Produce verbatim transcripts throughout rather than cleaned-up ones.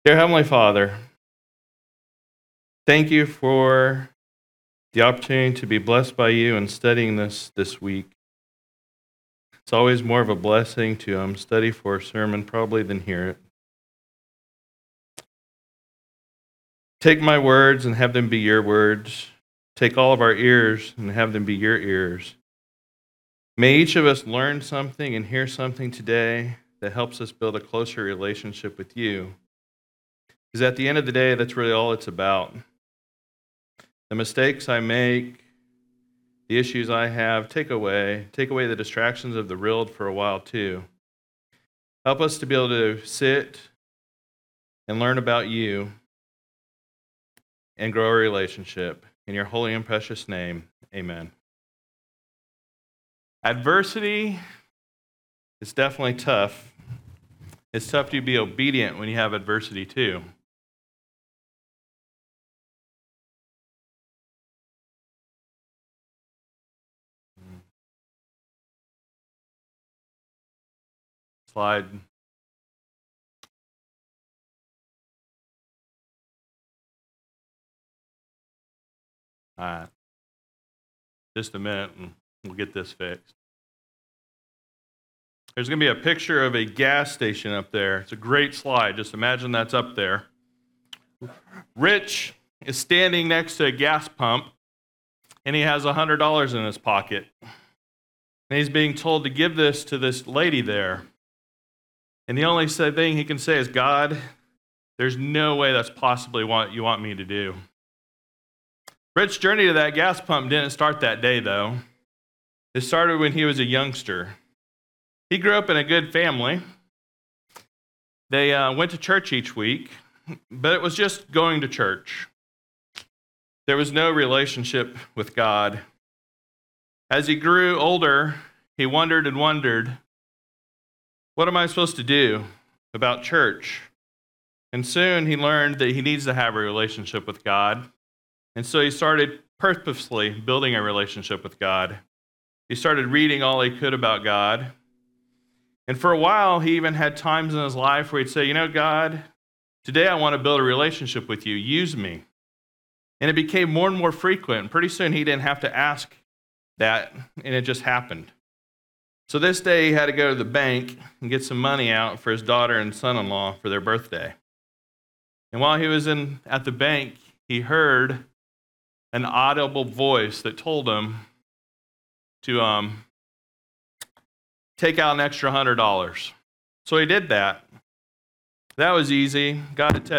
Dear Heavenly Father, thank you for the opportunity to be blessed by you and studying this this week. It's always more of a blessing to um, study for a sermon probably than hear it. Take my words and have them be your words. Take all of our ears and have them be your ears. May each of us learn something and hear something today that helps us build a closer relationship with you. Because at the end of the day, that's really all it's about. The mistakes I make, the issues I have, take away. Take away the distractions of the world for a while too. Help us to be able to sit and learn about you and grow a relationship. In your holy and precious name, amen. Adversity is definitely tough. It's tough to be obedient when you have adversity too. Slide. All right. Just a minute and we'll get this fixed. There's going to be a picture of a gas station up there. It's a great slide. Just imagine that's up there. Rich is standing next to a gas pump, and he has one hundred dollars in his pocket. And he's being told to give this to this lady there. And the only thing he can say is, God, there's no way that's possibly what you want me to do. Rich's journey to that gas pump didn't start that day, though. It started when he was a youngster. He grew up in a good family. They uh, went to church each week, but it was just going to church. There was no relationship with God. As he grew older, he wondered and wondered, what am I supposed to do about church? And soon he learned that he needs to have a relationship with God. And so he started purposefully building a relationship with God. He started reading all he could about God. And for a while, he even had times in his life where he'd say, you know, God, today I want to build a relationship with you. Use me. And it became more and more frequent. And pretty soon he didn't have to ask that, and it just happened. So this day he had to go to the bank and get some money out for his daughter and son-in-law for their birthday. And while he was in at the bank, he heard an audible voice that told him to um, take out an extra one hundred dollars. So he did that. That was easy. Got a text.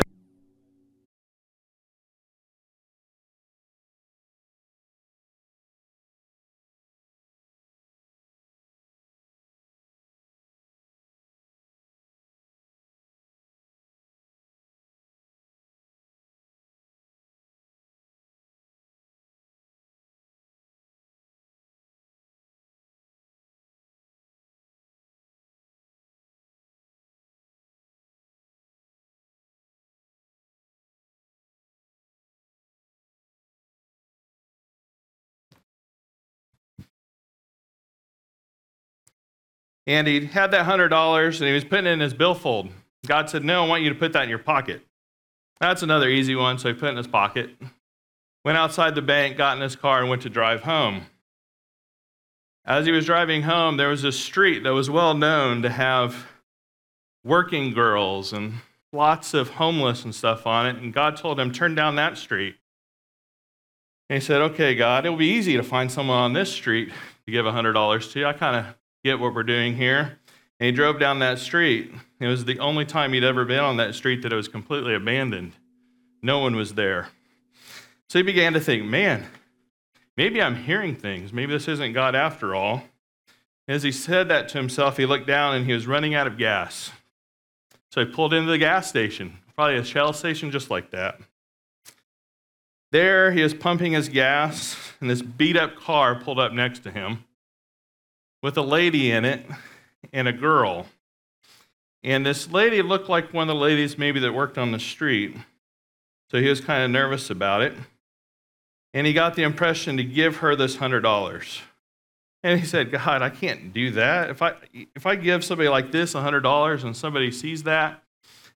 And he had that one hundred dollars, and he was putting it in his billfold. God said, no, I want you to put that in your pocket. That's another easy one, so he put it in his pocket. Went outside the bank, got in his car, and went to drive home. As he was driving home, there was a street that was well known to have working girls and lots of homeless and stuff on it, and God told him, turn down that street. And he said, okay, God, it'll be easy to find someone on this street to give one hundred dollars to. I kind of get what we're doing here. And he drove down that street. It was the only time he'd ever been on that street that it was completely abandoned. No one was there. So he began to think, man, maybe I'm hearing things. Maybe this isn't God after all. As he said that to himself, he looked down and he was running out of gas. So he pulled into the gas station, probably a Shell station just like that. There he was pumping his gas, and this beat-up car pulled up next to him with a lady in it and a girl. And this lady looked like one of the ladies maybe that worked on the street. So he was kind of nervous about it. And he got the impression to give her this one hundred dollars. And he said, God, I can't do that. If I if I give somebody like this one hundred dollars and somebody sees that,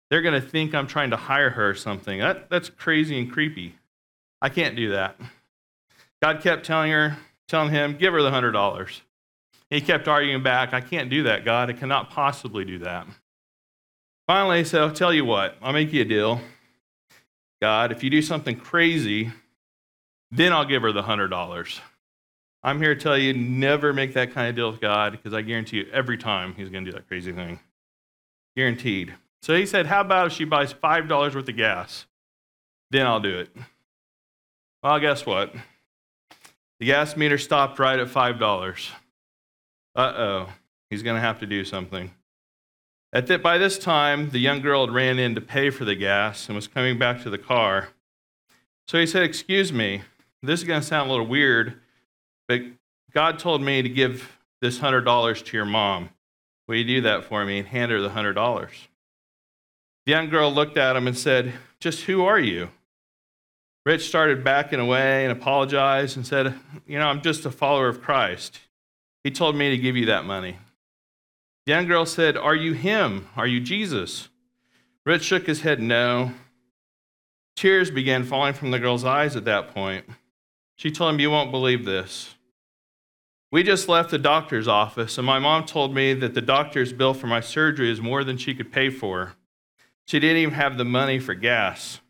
They're going to think I'm trying to hire her or something. That, that's crazy and creepy. I can't do that. God kept telling her, telling him, give her the one hundred dollars. He kept arguing back, I can't do that, God. I cannot possibly do that. Finally, he said, I'll tell you what. I'll make you a deal. God, if you do something crazy, then I'll give her the one hundred dollars. I'm here to tell you, never make that kind of deal with God, because I guarantee you every time he's going to do that crazy thing. Guaranteed. So he said, how about if she buys five dollars worth of gas? Then I'll do it. Well, guess what? The gas meter stopped right at five dollars. Uh-oh, he's going to have to do something. At the, by this time, the young girl had ran in to pay for the gas and was coming back to the car. So he said, excuse me, this is going to sound a little weird, but God told me to give this one hundred dollars to your mom. Will you do that for me and hand her the one hundred dollars? The young girl looked at him and said, just who are you? Rich started backing away and apologized and said, you know, I'm just a follower of Christ. He told me to give you that money. The young girl said, are you him? Are you Jesus? Rich shook his head no. Tears began falling from the girl's eyes at that point. She told him, you won't believe this. We just left the doctor's office, and my mom told me that the doctor's bill for my surgery is more than she could pay for. She didn't even have the money for gas.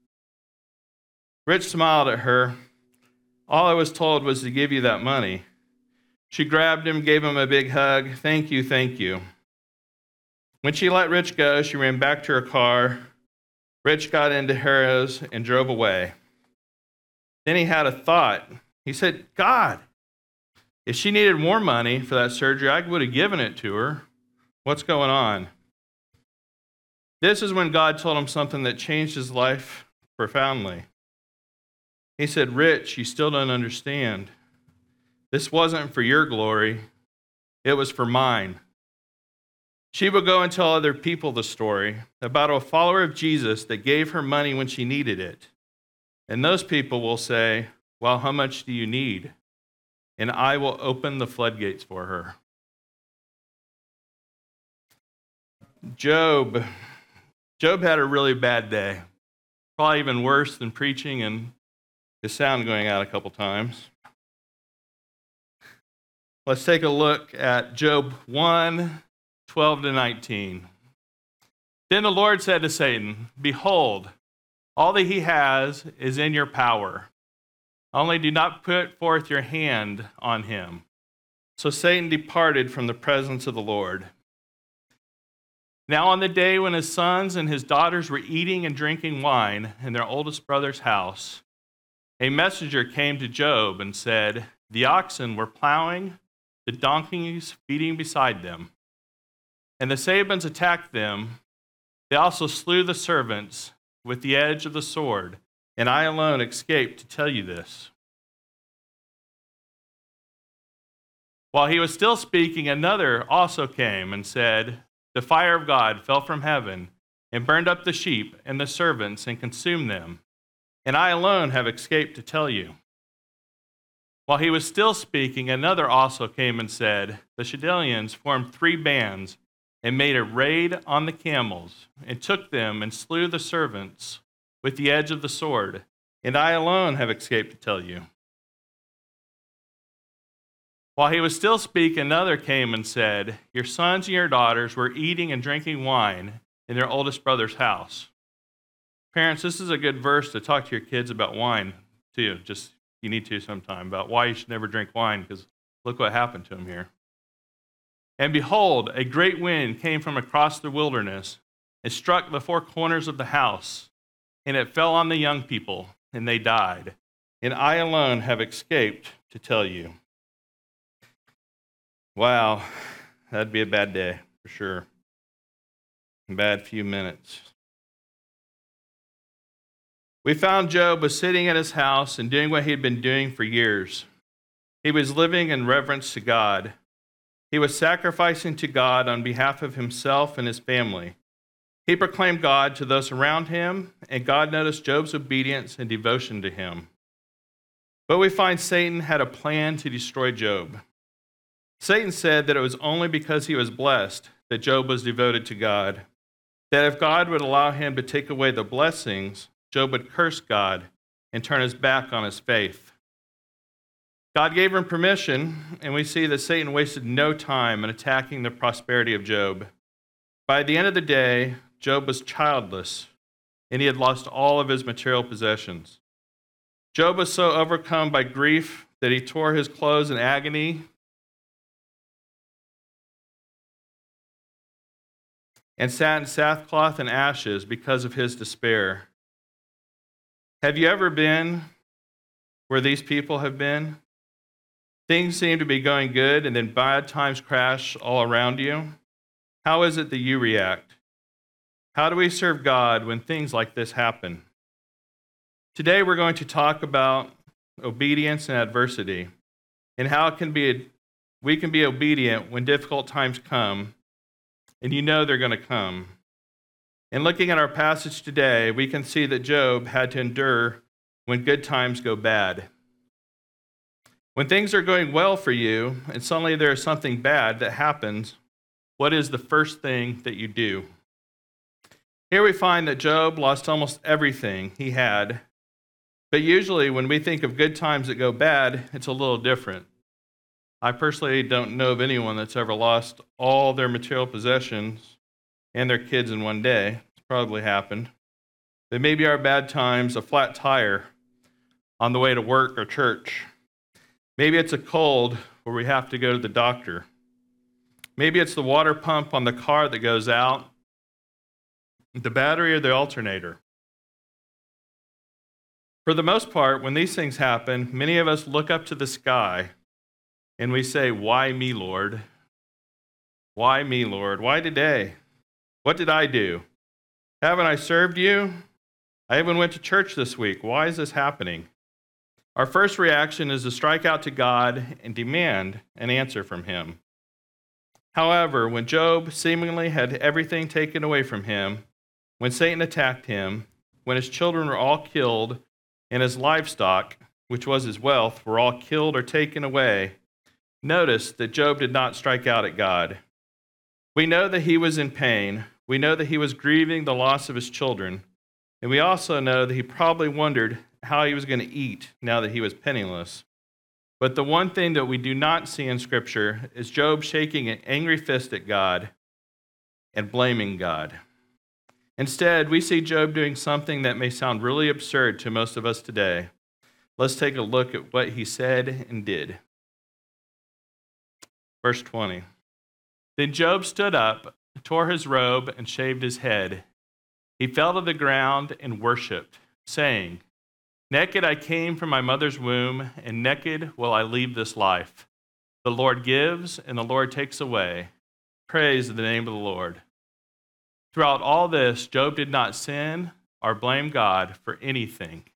Rich smiled at her. All I was told was to give you that money. She grabbed him, gave him a big hug. Thank you, thank you. When she let Rich go, she ran back to her car. Rich got into hers and drove away. Then he had a thought. He said, God, if she needed more money for that surgery, I would have given it to her. What's going on? This is when God told him something that changed his life profoundly. He said, Rich, you still don't understand. This wasn't for your glory. It was for mine. She would go and tell other people the story about a follower of Jesus that gave her money when she needed it. And those people will say, well, how much do you need? And I will open the floodgates for her. Job. Job had a really bad day. Probably even worse than preaching and his sound going out a couple times. Let's take a look at Job one, twelve to nineteen. Then the Lord said to Satan, behold, all that he has is in your power. Only do not put forth your hand on him. So Satan departed from the presence of the Lord. Now on the day when his sons and his daughters were eating and drinking wine in their oldest brother's house, a messenger came to Job and said, the oxen were plowing, the donkeys feeding beside them. And the Sabeans attacked them. They also slew the servants with the edge of the sword, and I alone escaped to tell you this. While he was still speaking, another also came and said, the fire of God fell from heaven and burned up the sheep and the servants and consumed them, and I alone have escaped to tell you. While he was still speaking, another also came and said, the Chaldeans formed three bands and made a raid on the camels and took them and slew the servants with the edge of the sword, and I alone have escaped to tell you. While he was still speaking, another came and said, your sons and your daughters were eating and drinking wine in their oldest brother's house. Parents, this is a good verse to talk to your kids about wine, too. Just you need to sometime, about why you should never drink wine, because look what happened to him here. And behold, a great wind came from across the wilderness and struck the four corners of the house, and it fell on the young people, and they died. And I alone have escaped to tell you. Wow, that'd be a bad day, for sure. A bad few minutes. We found Job was sitting at his house and doing what he had been doing for years. He was living in reverence to God. He was sacrificing to God on behalf of himself and his family. He proclaimed God to those around him, and God noticed Job's obedience and devotion to him. But we find Satan had a plan to destroy Job. Satan said that it was only because he was blessed that Job was devoted to God. that if God would allow him to take away the blessings, Job would curse God and turn his back on his faith. God gave him permission, and we see that Satan wasted no time in attacking the prosperity of Job. By the end of the day, Job was childless, and he had lost all of his material possessions. Job was so overcome by grief that he tore his clothes in agony and sat in sackcloth and ashes because of his despair. Have you ever been where these people have been? Things seem to be going good, and then bad times crash all around you. How is it that you react? How do we serve God when things like this happen? Today we're going to talk about obedience and adversity, and how it can be we can be obedient when difficult times come, and you know they're going to come. In looking at our passage today, we can see that Job had to endure when good times go bad. When things are going well for you, and suddenly there is something bad that happens, what is the first thing that you do? Here we find that Job lost almost everything he had, but usually when we think of good times that go bad, it's a little different. I personally don't know of anyone that's ever lost all their material possessions and their kids in one day. It's probably happened. But maybe our bad times, a flat tire on the way to work or church. Maybe it's a cold where we have to go to the doctor. Maybe it's the water pump on the car that goes out, the battery or the alternator. For the most part, when these things happen, many of us look up to the sky and we say, "Why me, Lord? Why me, Lord? Why today? What did I do? Haven't I served you? I even went to church this week. Why is this happening?" Our first reaction is to strike out to God and demand an answer from him. However, when Job seemingly had everything taken away from him, when Satan attacked him, when his children were all killed, and his livestock, which was his wealth, were all killed or taken away, notice that Job did not strike out at God. We know that he was in pain. We know that he was grieving the loss of his children. And we also know that he probably wondered how he was going to eat now that he was penniless. But the one thing that we do not see in Scripture is Job shaking an angry fist at God and blaming God. Instead, we see Job doing something that may sound really absurd to most of us today. Let's take a look at what he said and did. Verse twenty. Then Job stood up, tore his robe, and shaved his head. He fell to the ground and worshipped, saying, "Naked I came from my mother's womb, and naked will I leave this life. The Lord gives, and the Lord takes away. Praise the name of the Lord." Throughout all this, Job did not sin or blame God for anything.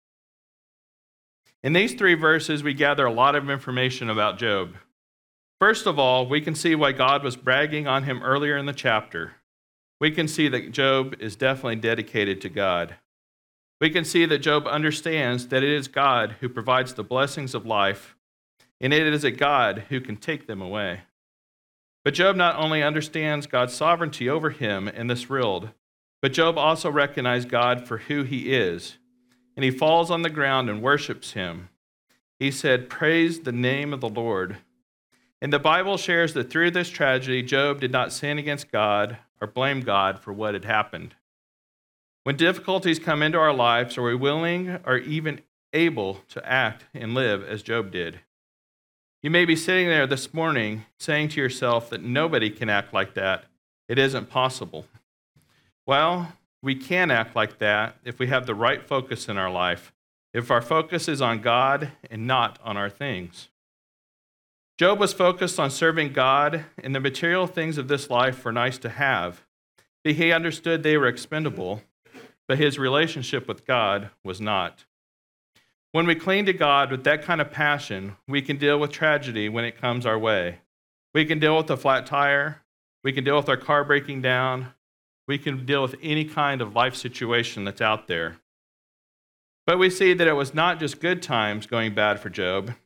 In these three verses, we gather a lot of information about Job. First of all, we can see why God was bragging on him earlier in the chapter. We can see that Job is definitely dedicated to God. We can see that Job understands that it is God who provides the blessings of life, and it is a God who can take them away. But Job not only understands God's sovereignty over him in this world, but Job also recognizes God for who he is, and he falls on the ground and worships him. He said, "Praise the name of the Lord." And the Bible shares that through this tragedy, Job did not sin against God or blame God for what had happened. When difficulties come into our lives, are we willing or even able to act and live as Job did? You may be sitting there this morning saying to yourself that nobody can act like that. It isn't possible. Well, we can act like that if we have the right focus in our life, if our focus is on God and not on our things. Job was focused on serving God, and the material things of this life were nice to have. He understood they were expendable, but his relationship with God was not. When we cling to God with that kind of passion, we can deal with tragedy when it comes our way. We can deal with a flat tire. We can deal with our car breaking down. We can deal with any kind of life situation that's out there. But we see that it was not just good times going bad for Job,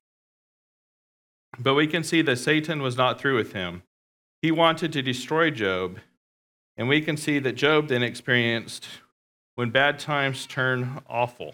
but we can see that Satan was not through with him. He wanted to destroy Job, And we can see that Job then experienced when bad times turn awful.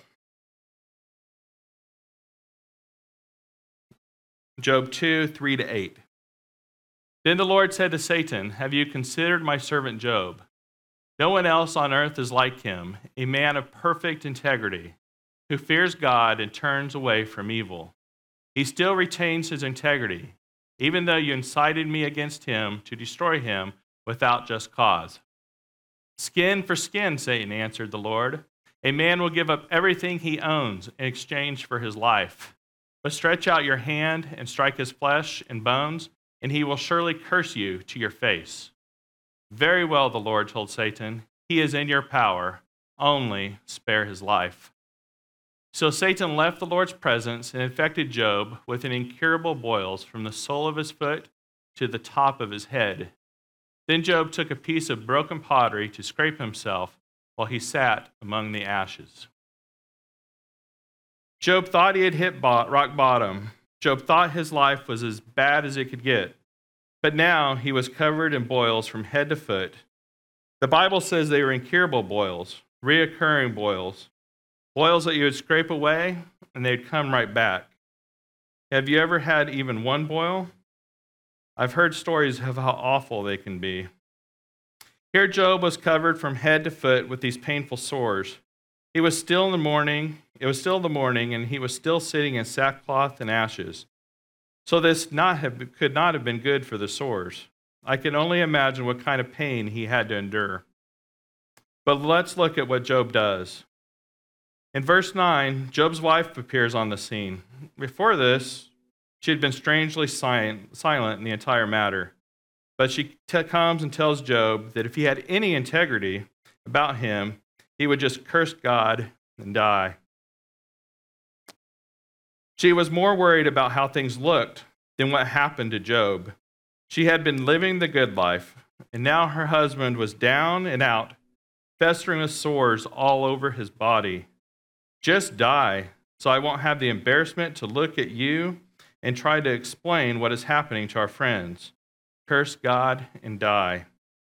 Job two, three to eight. Then the Lord said to Satan, "Have you considered my servant Job? No one else on earth is like him, a man of perfect integrity, who fears God and turns away from evil. He still retains his integrity, even though you incited me against him to destroy him without just cause." "Skin for skin," Satan answered the Lord. "A man will give up everything he owns in exchange for his life. But stretch out your hand and strike his flesh and bones, and he will surely curse you to your face." "Very well," the Lord told Satan, "he is in your power. Only spare his life." So Satan left the Lord's presence and infected Job with an incurable boils from the sole of his foot to the top of his head. Then Job took a piece of broken pottery to scrape himself while he sat among the ashes. Job thought he had hit rock bottom. Job thought his life was as bad as it could get. But now he was covered in boils from head to foot. The Bible says they were incurable boils, reoccurring boils, boils that you would scrape away and they'd come right back. Have you ever had even one boil? I've heard stories of how awful they can be. Here Job was covered from head to foot with these painful sores. He was still in the morning, it was still the morning, and he was still sitting in sackcloth and ashes. So this not have, could not have been good for the sores. I can only imagine what kind of pain he had to endure. But let's look at what Job does. In verse nine, Job's wife appears on the scene. Before this, she had been strangely silent, silent in the entire matter. But she t- comes and tells Job that if he had any integrity about him, he would just curse God and die. She was more worried about how things looked than what happened to Job. She had been living the good life, and now her husband was down and out, festering with sores all over his body. "Just die, so I won't have the embarrassment to look at you and try to explain what is happening to our friends. Curse God and die."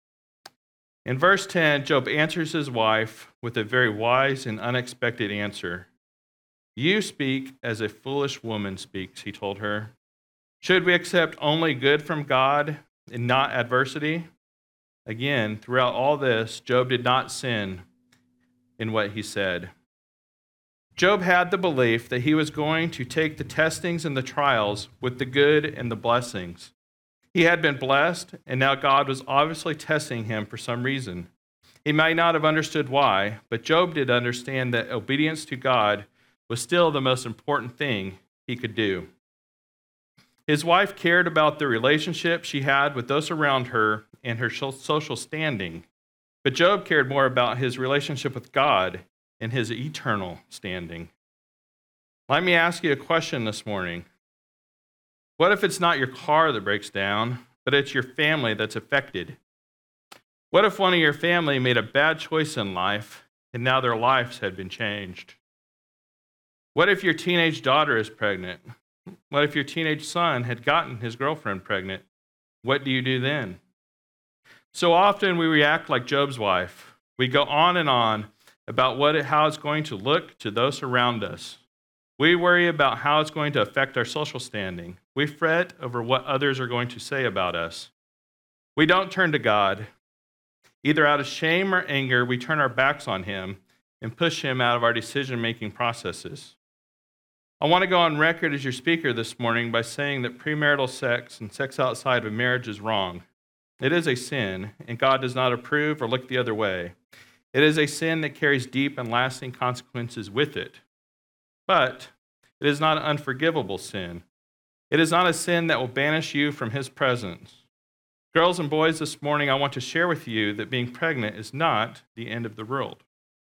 In verse ten, Job answers his wife with a very wise and unexpected answer. "You speak as a foolish woman speaks," he told her. "Should we accept only good from God and not adversity?" Again, throughout all this, Job did not sin in what he said. Job had the belief that he was going to take the testings and the trials with the good and the blessings. He had been blessed, and now God was obviously testing him for some reason. He might not have understood why, but Job did understand that obedience to God was still the most important thing he could do. His wife cared about the relationship she had with those around her and her social standing, but Job cared more about his relationship with God and his eternal standing. Let me ask you a question this morning. What if it's not your car that breaks down, but it's your family that's affected? What if one of your family made a bad choice in life and now their lives had been changed? What if your teenage daughter is pregnant? What if your teenage son had gotten his girlfriend pregnant? What do you do then? So often we react like Job's wife. We go on and on about what it, how it's going to look to those around us. We worry about how it's going to affect our social standing. We fret over what others are going to say about us. We don't turn to God. Either out of shame or anger, we turn our backs on him and push him out of our decision-making processes. I want to go on record as your speaker this morning by saying that premarital sex and sex outside of marriage is wrong. It is a sin, and God does not approve or look the other way. It is a sin that carries deep and lasting consequences with it. But it is not an unforgivable sin. It is not a sin that will banish you from his presence. Girls and boys, this morning I want to share with you that being pregnant is not the end of the world.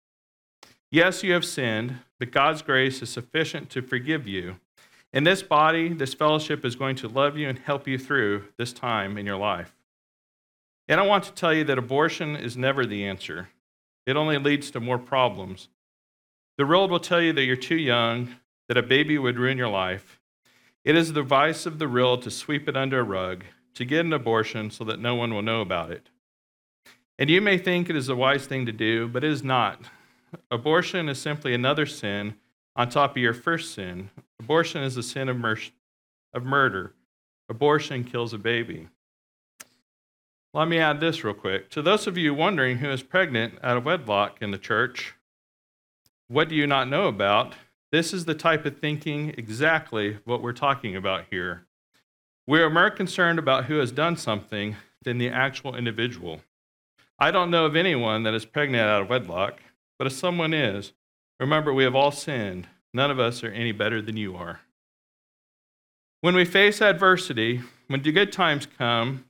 Yes, you have sinned, but God's grace is sufficient to forgive you. In this body, this fellowship is going to love you and help you through this time in your life. And I want to tell you that abortion is never the answer. It only leads to more problems. The world will tell you that you're too young, that a baby would ruin your life. It is the vice of the world to sweep it under a rug, to get an abortion so that no one will know about it. And you may think it is a wise thing to do, but it is not. Abortion is simply another sin on top of your first sin. Abortion is a sin of, mur- of murder. Abortion kills a baby. Let me add this real quick. To those of you wondering who is pregnant out of wedlock in the church, what do you not know about? This is the type of thinking exactly what we're talking about here. We are more concerned about who has done something than the actual individual. I don't know of anyone that is pregnant out of wedlock, but if someone is, remember we have all sinned. None of us are any better than you are. When we face adversity, when the good times come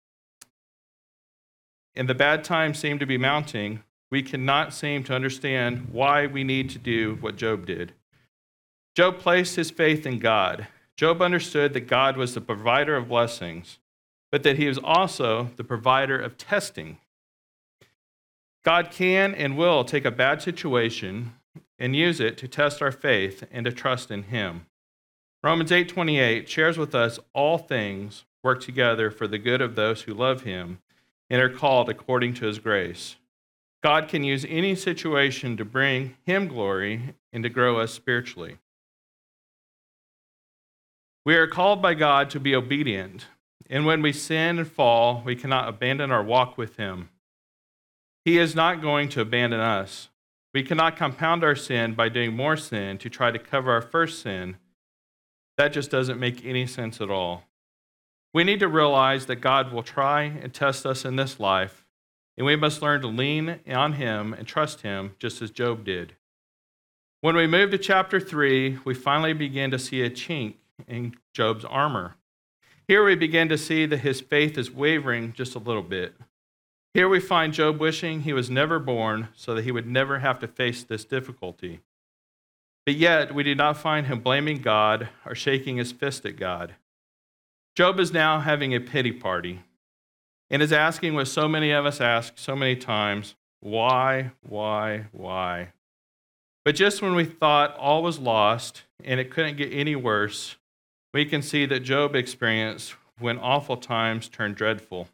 and the bad times seem to be mounting, we cannot seem to understand why we need to do what Job did. Job placed his faith in God. Job understood that God was the provider of blessings, but that he was also the provider of testing. God can and will take a bad situation and use it to test our faith and to trust in him. Romans eight twenty-eight shares with us all things work together for the good of those who love him and are called according to his grace. God can use any situation to bring him glory and to grow us spiritually. We are called by God to be obedient, and when we sin and fall, we cannot abandon our walk with him. He is not going to abandon us. We cannot compound our sin by doing more sin to try to cover our first sin. That just doesn't make any sense at all. We need to realize that God will try and test us in this life, and we must learn to lean on him and trust him just as Job did. When we move to chapter three, we finally begin to see a chink in Job's armor. Here we begin to see that his faith is wavering just a little bit. Here we find Job wishing he was never born so that he would never have to face this difficulty. But yet, we do not find him blaming God or shaking his fist at God. Job is now having a pity party and is asking what so many of us ask so many times, why, why, why? But just when we thought all was lost and it couldn't get any worse, we can see that Job experienced when awful times turned dreadful.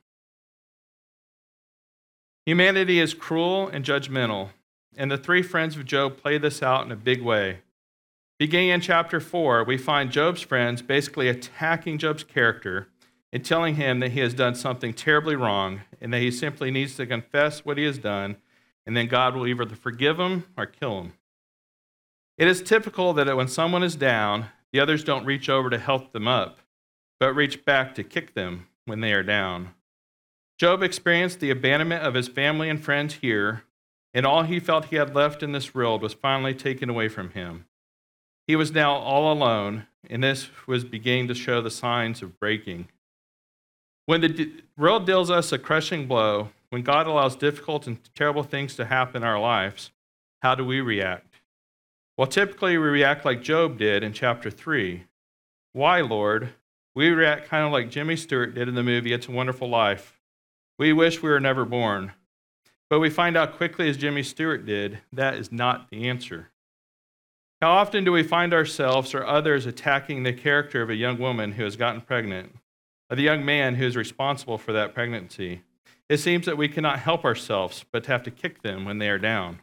Humanity is cruel and judgmental, and the three friends of Job play this out in a big way. Beginning in chapter four, we find Job's friends basically attacking Job's character and telling him that he has done something terribly wrong and that he simply needs to confess what he has done, and then God will either forgive him or kill him. It is typical that when someone is down, the others don't reach over to help them up, but reach back to kick them when they are down. Job experienced the abandonment of his family and friends here, and all he felt he had left in this world was finally taken away from him. He was now all alone, and this was beginning to show the signs of breaking. When the d- world deals us a crushing blow, when God allows difficult and terrible things to happen in our lives, how do we react? Well, typically we react like Job did in chapter three. Why, Lord? We react kind of like Jimmy Stewart did in the movie It's a Wonderful Life. We wish we were never born. But we find out quickly, as Jimmy Stewart did, that is not the answer. How often do we find ourselves or others attacking the character of a young woman who has gotten pregnant, or the young man who is responsible for that pregnancy? It seems that we cannot help ourselves but have to kick them when they are down.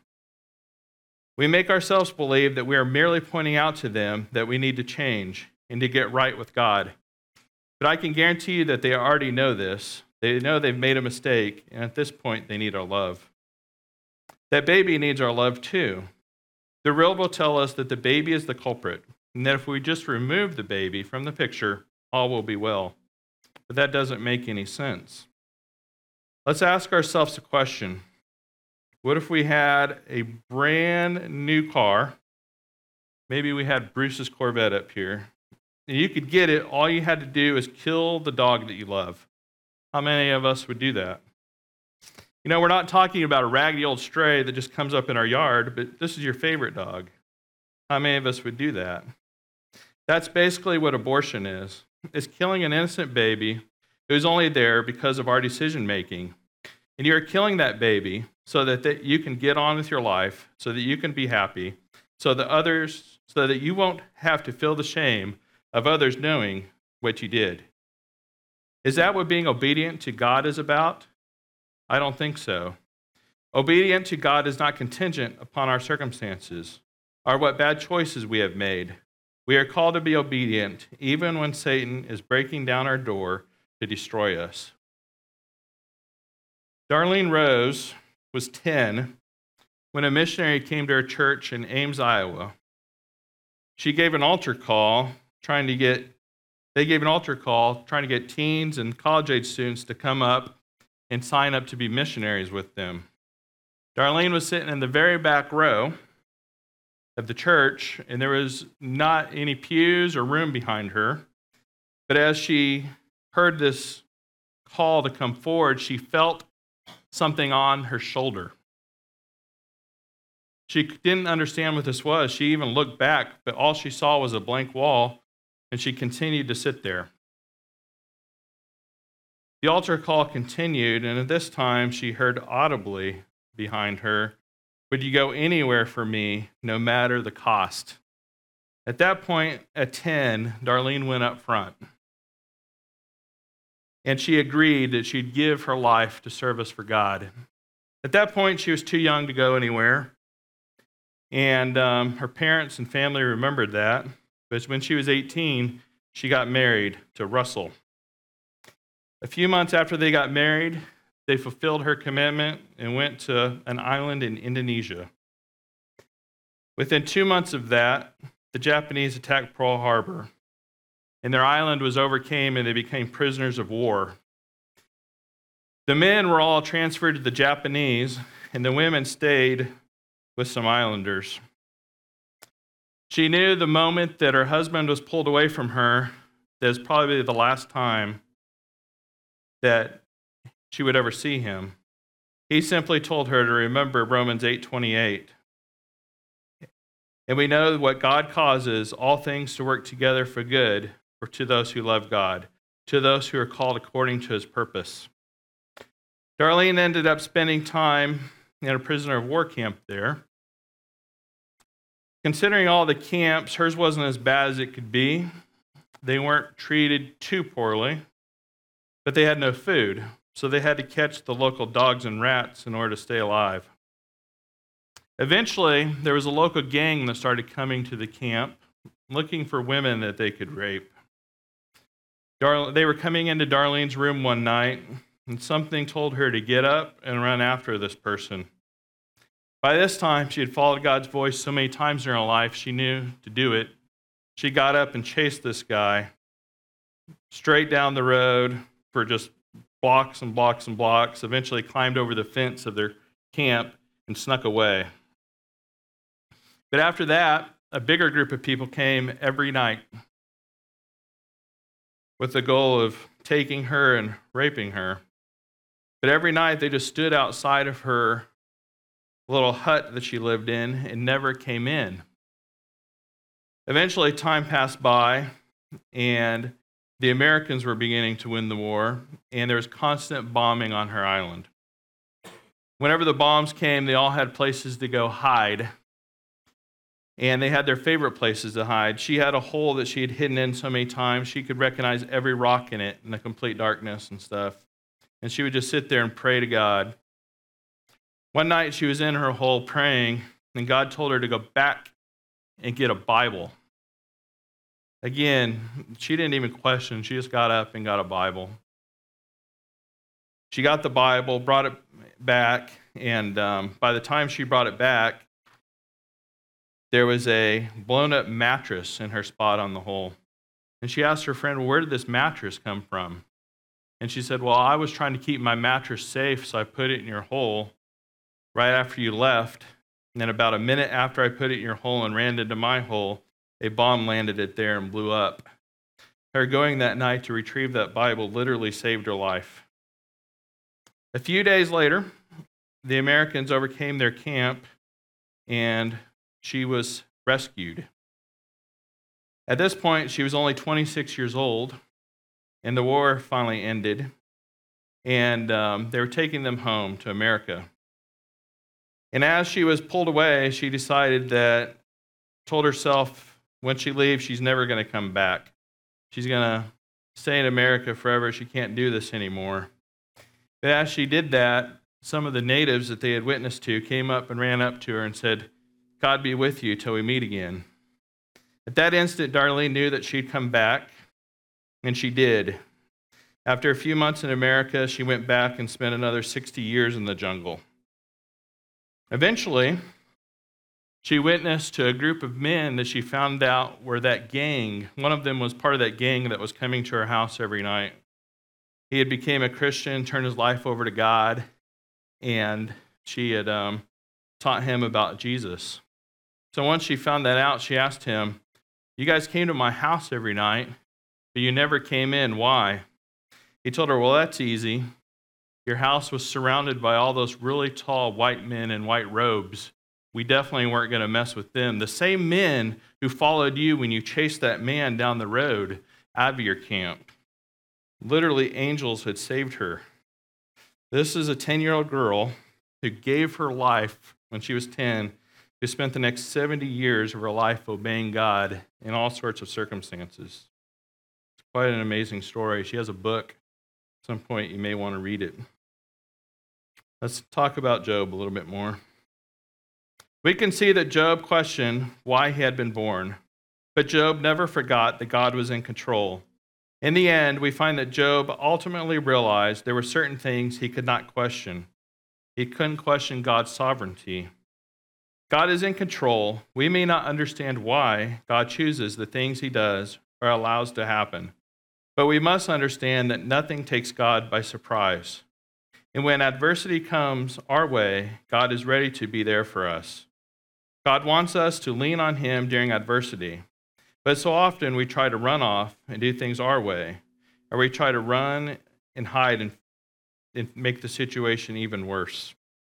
We make ourselves believe that we are merely pointing out to them that we need to change and to get right with God. But I can guarantee you that they already know this. They know they've made a mistake, and at this point, they need our love. That baby needs our love too. The world will tell us that the baby is the culprit, and that if we just remove the baby from the picture, all will be well. But that doesn't make any sense. Let's ask ourselves a question. What if we had a brand new car? Maybe we had Bruce's Corvette up here. And you could get it, all you had to do is kill the dog that you love. How many of us would do that? You know, we're not talking about a raggedy old stray that just comes up in our yard, but this is your favorite dog. How many of us would do that? That's basically what abortion is. It's killing an innocent baby who's only there because of our decision making. And you're killing that baby so that, that you can get on with your life, so that you can be happy, so that others, so that you won't have to feel the shame of others knowing what you did. Is that what being obedient to God is about? I don't think so. Obedience to God is not contingent upon our circumstances or what bad choices we have made. We are called to be obedient even when Satan is breaking down our door to destroy us. Darlene Rose was ten when a missionary came to her church in Ames, Iowa. She gave an altar call trying to get, they gave an altar call trying to get teens and college-age students to come up and sign up to be missionaries with them. Darlene was sitting in the very back row of the church, and there was not any pews or room behind her. But as she heard this call to come forward, she felt something on her shoulder. She didn't understand what this was. She even looked back, but all she saw was a blank wall, and she continued to sit there. The altar call continued, and at this time she heard audibly behind her, "Would you go anywhere for me, no matter the cost?" At that point, at ten, Darlene went up front. And she agreed that she'd give her life to service for God. At that point, she was too young to go anywhere. And um, her parents and family remembered that. But when she was eighteen, she got married to Russell. A few months after they got married, they fulfilled her commitment and went to an island in Indonesia. Within two months of that, the Japanese attacked Pearl Harbor, and their island was overcame and they became prisoners of war. The men were all transferred to the Japanese, and the women stayed with some islanders. She knew the moment that her husband was pulled away from her, that was probably the last time that she would ever see him. He simply told her to remember Romans eight twenty-eight. And we know what God causes all things to work together for good for to those who love God, to those who are called according to his purpose. Darlene ended up spending time in a prisoner of war camp there. Considering all the camps, hers wasn't as bad as it could be. They weren't treated too poorly, but they had no food, so they had to catch the local dogs and rats in order to stay alive. Eventually, there was a local gang that started coming to the camp looking for women that they could rape. Dar- they were coming into Darlene's room one night, and something told her to get up and run after this person. By this time, she had followed God's voice so many times in her life, she knew to do it. She got up and chased this guy straight down the road for just blocks and blocks and blocks, eventually climbed over the fence of their camp and snuck away. But after that, a bigger group of people came every night with the goal of taking her and raping her. But every night they just stood outside of her little hut that she lived in and never came in. Eventually, time passed by, and the Americans were beginning to win the war, and there was constant bombing on her island. Whenever the bombs came, they all had places to go hide, and they had their favorite places to hide. She had a hole that she had hidden in so many times, she could recognize every rock in it in the complete darkness and stuff. And she would just sit there and pray to God. One night, she was in her hole praying, and God told her to go back and get a Bible. Again, she didn't even question. She just got up and got a Bible. She got the Bible, brought it back, and um, by the time she brought it back, there was a blown-up mattress in her spot on the hole. And she asked her friend, well, where did this mattress come from? And she said, well, I was trying to keep my mattress safe, so I put it in your hole right after you left. And then about a minute after I put it in your hole and ran into my hole, a bomb landed it there and blew up. Her going that night to retrieve that Bible literally saved her life. A few days later, the Americans overcame their camp, and she was rescued. At this point, she was only twenty-six years old, and the war finally ended, and um, they were taking them home to America. And as she was pulled away, she decided that, told herself when she leaves, she's never going to come back. She's going to stay in America forever. She can't do this anymore. But as she did that, some of the natives that they had witnessed to came up and ran up to her and said, "God be with you till we meet again." At that instant, Darlene knew that she'd come back, and she did. After a few months in America, she went back and spent another sixty years in the jungle. Eventually, she witnessed to a group of men that she found out were that gang. One of them was part of that gang that was coming to her house every night. He had become a Christian, turned his life over to God, and she had um, taught him about Jesus. So once she found that out, she asked him, "You guys came to my house every night, but you never came in. Why?" He told her, "Well, that's easy. Your house was surrounded by all those really tall white men in white robes. We definitely weren't going to mess with them. The same men who followed you when you chased that man down the road out of your camp. Literally, angels had saved her." This is a ten-year-old girl who gave her life when she was ten, who spent the next seventy years of her life obeying God in all sorts of circumstances. It's quite an amazing story. She has a book. At some point, you may want to read it. Let's talk about Job a little bit more. We can see that Job questioned why he had been born, but Job never forgot that God was in control. In the end, we find that Job ultimately realized there were certain things he could not question. He couldn't question God's sovereignty. God is in control. We may not understand why God chooses the things he does or allows to happen, but we must understand that nothing takes God by surprise. And when adversity comes our way, God is ready to be there for us. God wants us to lean on him during adversity. But so often we try to run off and do things our way, or we try to run and hide and, and make the situation even worse.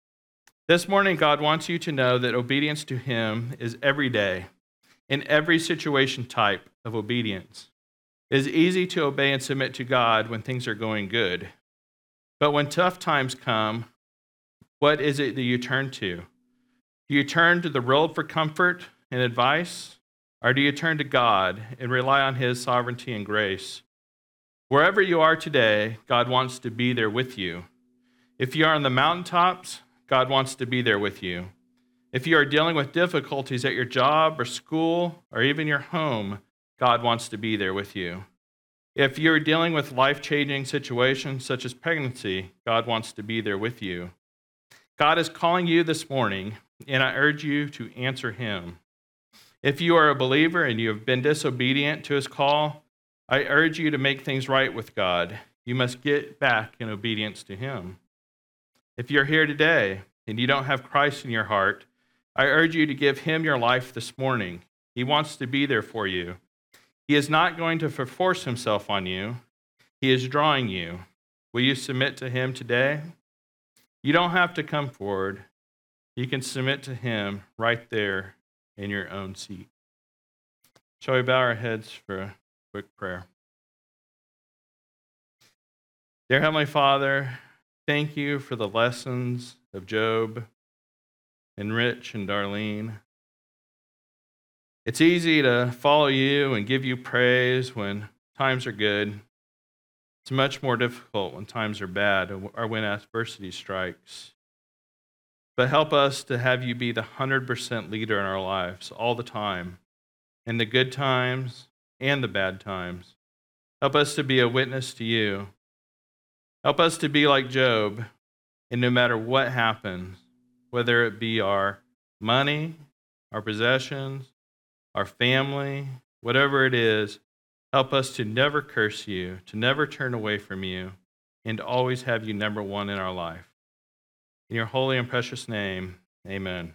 This morning, God wants you to know that obedience to him is every day, in every situation type of obedience. It is easy to obey and submit to God when things are going good. But when tough times come, what is it that you turn to? Do you turn to the world for comfort and advice? Or do you turn to God and rely on his sovereignty and grace? Wherever you are today, God wants to be there with you. If you are on the mountaintops, God wants to be there with you. If you are dealing with difficulties at your job or school or even your home, God wants to be there with you. If you're dealing with life-changing situations such as pregnancy, God wants to be there with you. God is calling you this morning, and I urge you to answer him. If you are a believer and you have been disobedient to his call, I urge you to make things right with God. You must get back in obedience to him. If you're here today and you don't have Christ in your heart, I urge you to give him your life this morning. He wants to be there for you. He is not going to force himself on you. He is drawing you. Will you submit to him today? You don't have to come forward. You can submit to him right there in your own seat. Shall we bow our heads for a quick prayer? Dear Heavenly Father, thank you for the lessons of Job and Rich and Darlene. It's easy to follow you and give you praise when times are good. It's much more difficult when times are bad or when adversity strikes. But help us to have you be the one hundred percent leader in our lives all the time, in the good times and the bad times. Help us to be a witness to you. Help us to be like Job, and no matter what happens, whether it be our money, our possessions, our family, whatever it is, help us to never curse you, to never turn away from you, and to always have you number one in our life. In your holy and precious name, amen.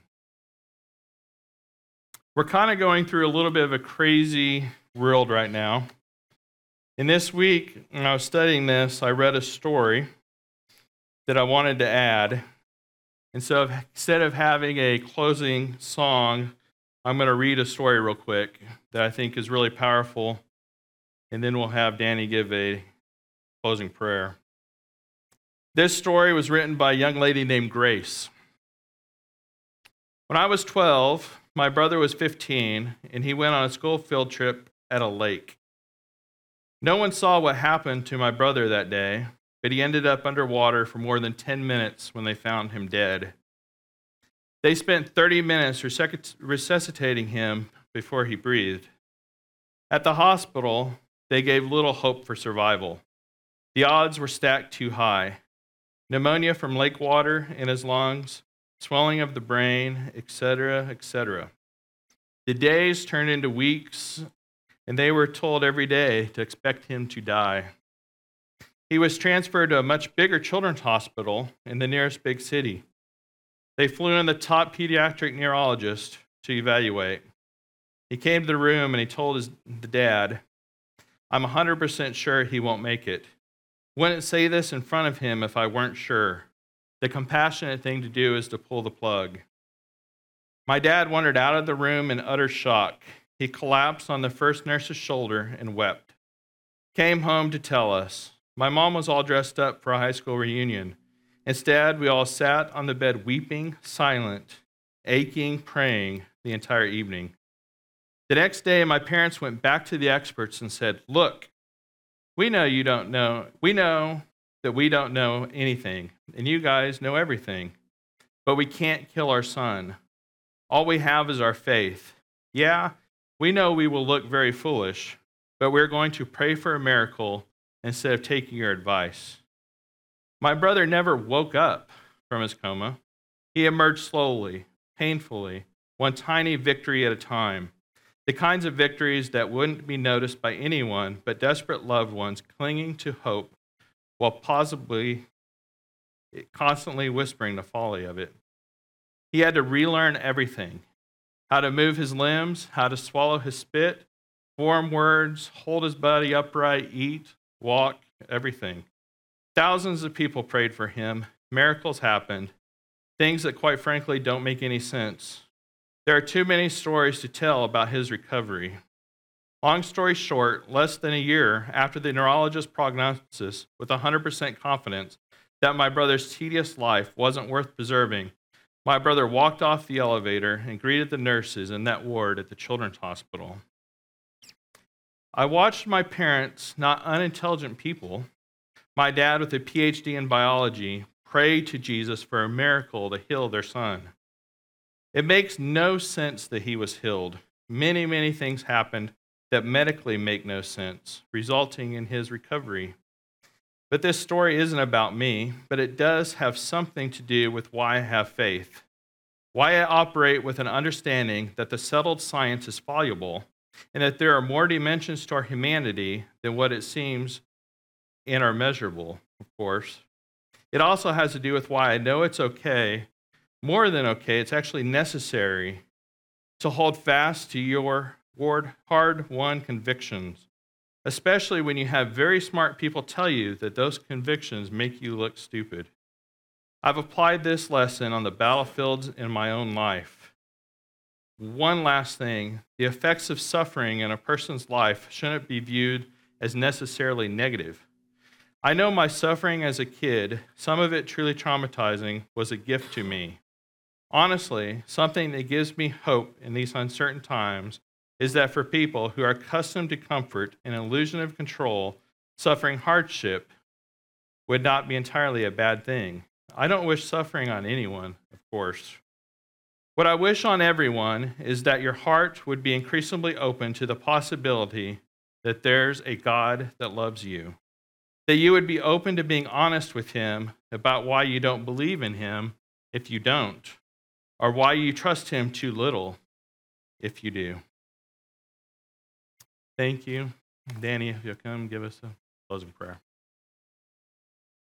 We're kind of going through a little bit of a crazy world right now. And this week, when I was studying this, I read a story that I wanted to add. And so instead of having a closing song, I'm going to read a story real quick that I think is really powerful. And then we'll have Danny give a closing prayer. This story was written by a young lady named Grace. When I was twelve, my brother was fifteen, and he went on a school field trip at a lake. No one saw what happened to my brother that day, but he ended up underwater for more than ten minutes when they found him dead. They spent thirty minutes resuscitating him before he breathed. At the hospital, they gave little hope for survival. The odds were stacked too high. Pneumonia from lake water in his lungs, swelling of the brain, et cetera, et cetera. The days turned into weeks, and they were told every day to expect him to die. He was transferred to a much bigger children's hospital in the nearest big city. They flew in the top pediatric neurologist to evaluate. He came to the room and he told his the dad, "I'm one hundred percent sure he won't make it. Wouldn't say this in front of him if I weren't sure. The compassionate thing to do is to pull the plug." My dad wandered out of the room in utter shock. He collapsed on the first nurse's shoulder and wept. Came home to tell us. My mom was all dressed up for a high school reunion. Instead, we all sat on the bed weeping, silent, aching, praying the entire evening. The next day, my parents went back to the experts and said, "Look, we know you don't know. We know that we don't know anything, and you guys know everything. But we can't kill our son. All we have is our faith. Yeah, we know we will look very foolish, but we're going to pray for a miracle instead of taking your advice." My brother never woke up from his coma. He emerged slowly, painfully, one tiny victory at a time. The kinds of victories that wouldn't be noticed by anyone but desperate loved ones clinging to hope while possibly constantly whispering the folly of it. He had to relearn everything: how to move his limbs, how to swallow his spit, form words, hold his body upright, eat, walk, everything. Thousands of people prayed for him. Miracles happened, things that quite frankly don't make any sense. There are too many stories to tell about his recovery. Long story short, less than a year after the neurologist's prognosis, with one hundred percent confidence that my brother's tedious life wasn't worth preserving, my brother walked off the elevator and greeted the nurses in that ward at the children's hospital. I watched my parents, not unintelligent people, my dad with a P H D in biology, pray to Jesus for a miracle to heal their son. It makes no sense that he was healed. Many, many things happened that medically make no sense, resulting in his recovery. But this story isn't about me, but it does have something to do with why I have faith, why I operate with an understanding that the settled science is fallible, and that there are more dimensions to our humanity than what it seems and are measurable, of course. It also has to do with why I know it's okay, more than okay, it's actually necessary to hold fast to your hard-won convictions, especially when you have very smart people tell you that those convictions make you look stupid. I've applied this lesson on the battlefields in my own life. One last thing, the effects of suffering in a person's life shouldn't be viewed as necessarily negative. I know my suffering as a kid, some of it truly traumatizing, was a gift to me. Honestly, something that gives me hope in these uncertain times is that for people who are accustomed to comfort and illusion of control, suffering hardship would not be entirely a bad thing. I don't wish suffering on anyone, of course. What I wish on everyone is that your heart would be increasingly open to the possibility that there's a God that loves you, that you would be open to being honest with him about why you don't believe in him if you don't, or why you trust him too little if you do. Thank you. Danny, if you'll come give us a closing prayer.